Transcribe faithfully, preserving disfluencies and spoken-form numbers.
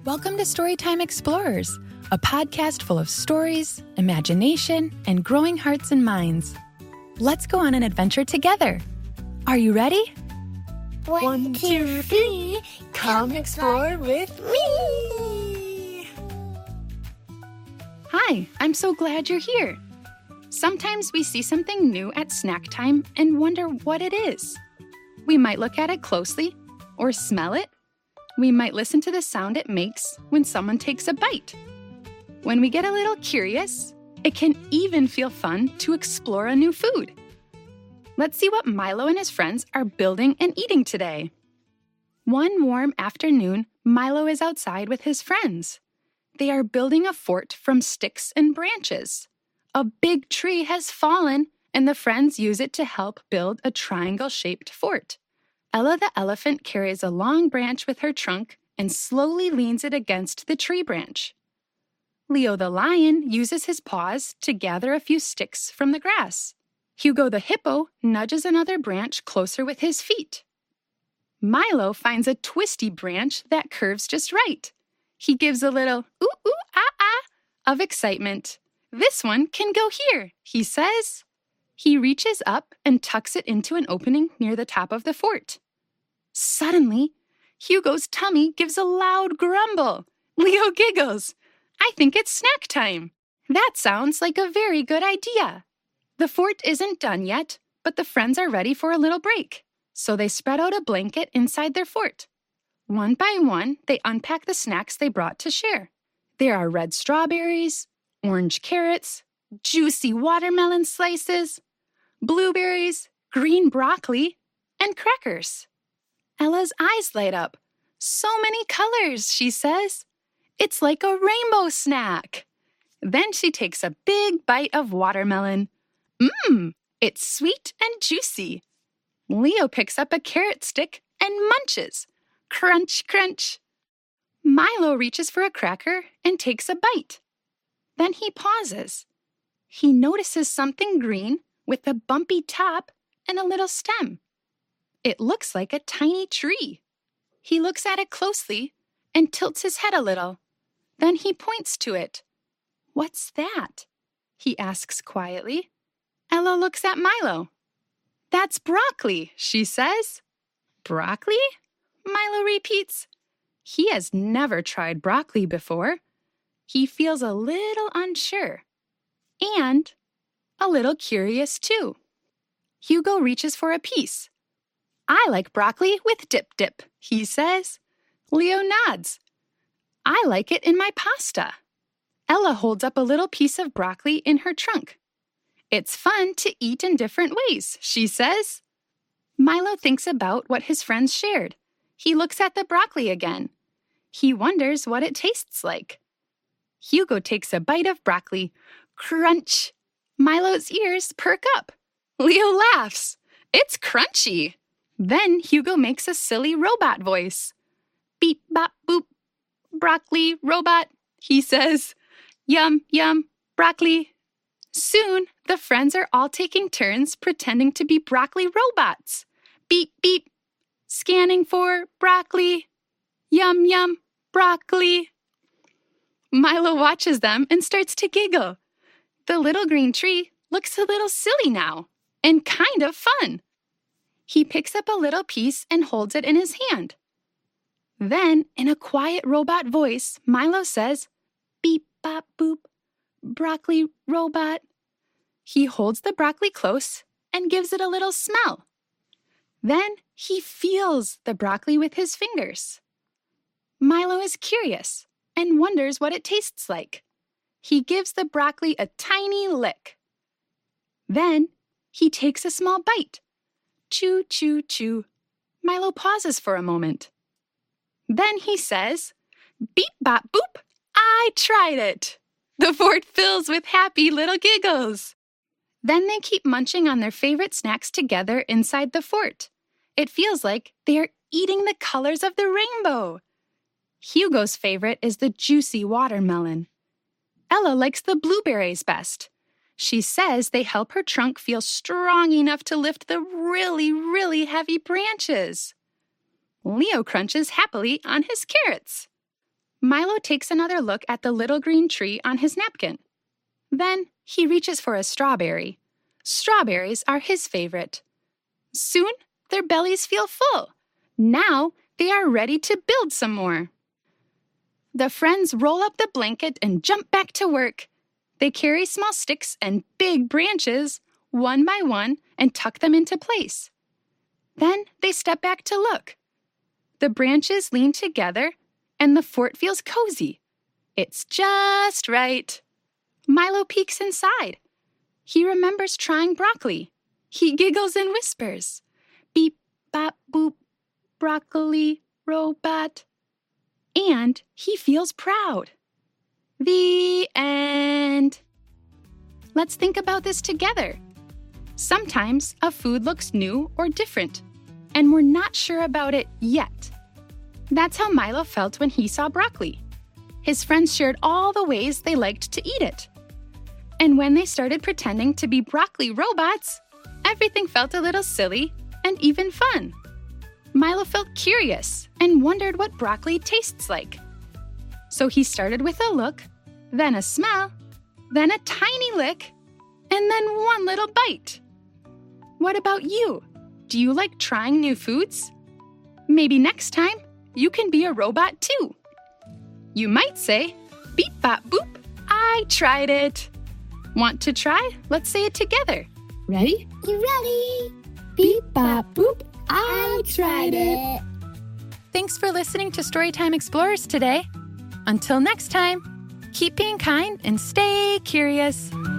Welcome to Storytime Explorers, a podcast full of stories, imagination, and growing hearts and minds. Let's go on an adventure together. Are you ready? One, two, three, come explore with me! Hi, I'm so glad you're here. Sometimes we see something new at snack time and wonder what it is. We might look at it closely or smell it. We might listen to the sound it makes when someone takes a bite. When we get a little curious, it can even feel fun to explore a new food. Let's see what Milo and his friends are building and eating today. One warm afternoon, Milo is outside with his friends. They are building a fort from sticks and branches. A big tree has fallen, and the friends use it to help build a triangle-shaped fort. Ella the elephant carries a long branch with her trunk and slowly leans it against the tree branch. Leo the lion uses his paws to gather a few sticks from the grass. Hugo the hippo nudges another branch closer with his feet. Milo finds a twisty branch that curves just right. He gives a little ooh, ooh, ah, ah of excitement. This one can go here, he says. He reaches up and tucks it into an opening near the top of the fort. Suddenly, Hugo's tummy gives a loud grumble. Leo giggles. I think it's snack time. That sounds like a very good idea. The fort isn't done yet, but the friends are ready for a little break. So they spread out a blanket inside their fort. One by one, they unpack the snacks they brought to share. There are red strawberries, orange carrots, juicy watermelon slices, blueberries, green broccoli, and crackers. Ella's eyes light up. So many colors, she says. It's like a rainbow snack. Then she takes a big bite of watermelon. Mmm, it's sweet and juicy. Leo picks up a carrot stick and munches. Crunch, crunch. Milo reaches for a cracker and takes a bite. Then he pauses. He notices something green with a bumpy top and a little stem. It looks like a tiny tree. He looks at it closely and tilts his head a little. Then he points to it. What's that? He asks quietly. Ella looks at Milo. That's broccoli, she says. Broccoli? Milo repeats. He has never tried broccoli before. He feels a little unsure and a little curious too. Hugo reaches for a piece. I like broccoli with dip-dip, he says. Leo nods. I like it in my pasta. Ella holds up a little piece of broccoli in her trunk. It's fun to eat in different ways, she says. Milo thinks about what his friends shared. He looks at the broccoli again. He wonders what it tastes like. Hugo takes a bite of broccoli. Crunch! Milo's ears perk up. Leo laughs. It's crunchy. Then Hugo makes a silly robot voice. Beep, bop, boop. Broccoli, robot, he says. Yum, yum, broccoli. Soon, the friends are all taking turns pretending to be broccoli robots. Beep, beep. Scanning for broccoli. Yum, yum, broccoli. Milo watches them and starts to giggle. The little green tree looks a little silly now and kind of fun. He picks up a little piece and holds it in his hand. Then, in a quiet robot voice, Milo says, beep, bop, boop, broccoli robot. He holds the broccoli close and gives it a little smell. Then he feels the broccoli with his fingers. Milo is curious and wonders what it tastes like. He gives the broccoli a tiny lick. Then he takes a small bite. Chew, chew, chew. Milo pauses for a moment. Then he says, beep, bop, boop, I tried it. The fort fills with happy little giggles. Then they keep munching on their favorite snacks together inside the fort. It feels like they are eating the colors of the rainbow. Hugo's favorite is the juicy watermelon. Ella likes the blueberries best. She says they help her trunk feel strong enough to lift the really, really heavy branches. Leo crunches happily on his carrots. Milo takes another look at the little green tree on his napkin. Then he reaches for a strawberry. Strawberries are his favorite. Soon, their bellies feel full. Now, they are ready to build some more. The friends roll up the blanket and jump back to work. They carry small sticks and big branches, one by one, and tuck them into place. Then they step back to look. The branches lean together, and the fort feels cozy. It's just right. Milo peeks inside. He remembers trying broccoli. He giggles and whispers, beep, bop, boop, broccoli, robot. And he feels proud. The end. Let's think about this together. Sometimes a food looks new or different, and we're not sure about it yet. That's how Milo felt when he saw broccoli. His friends shared all the ways they liked to eat it. And when they started pretending to be broccoli robots, everything felt a little silly and even fun. Milo felt curious and wondered what broccoli tastes like. So he started with a look, then a smell, then a tiny lick, and then one little bite. What about you? Do you like trying new foods? Maybe next time you can be a robot too. You might say, beep bop boop, I tried it. Want to try? Let's say it together. Ready? You ready? Beep bop boop, I tried it. Thanks for listening to Storytime Explorers today. Until next time, keep being kind and stay curious.